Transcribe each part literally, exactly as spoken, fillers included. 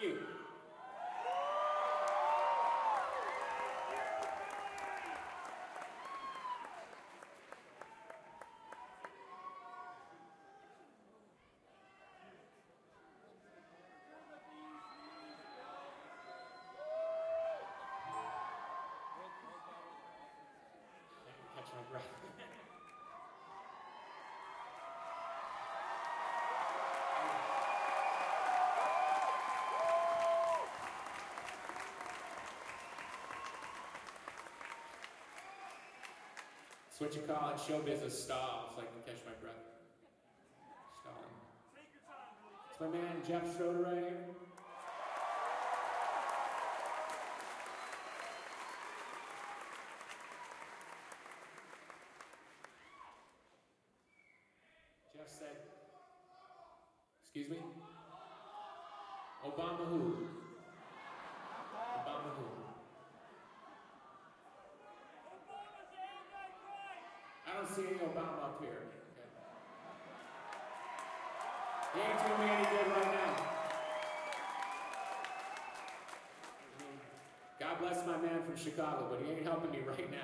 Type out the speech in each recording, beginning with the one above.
Thank you. Catch my breath. It's what you call in show business stall, so I can catch my breath. Stalling. It's my man Jeff Schroeder right here. Jeff said, excuse me? Obama who? Obama who? I don't see any Obama up here. Okay. He ain't doing me any good right now. I mean, God bless my man from Chicago, but he ain't helping me right now.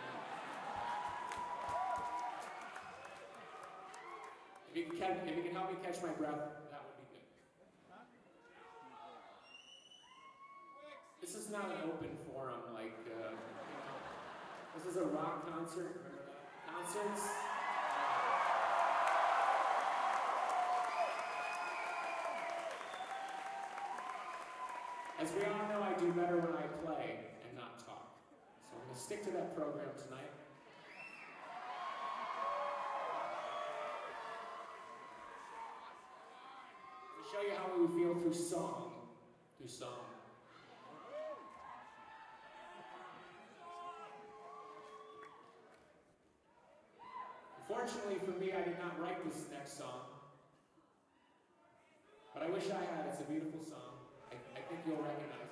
If you can, catch, if you can help me catch my breath, that would be good. This is not an open forum like, uh, you know, this is a rock concert. Remember that? Concerts. As we all know, I do better when I play and not talk. So I'm going to stick to that program tonight. Show you how we feel through song, through song. Unfortunately for me, I did not write this next song, but I wish I had. It's a beautiful song. I, I think you'll recognize it.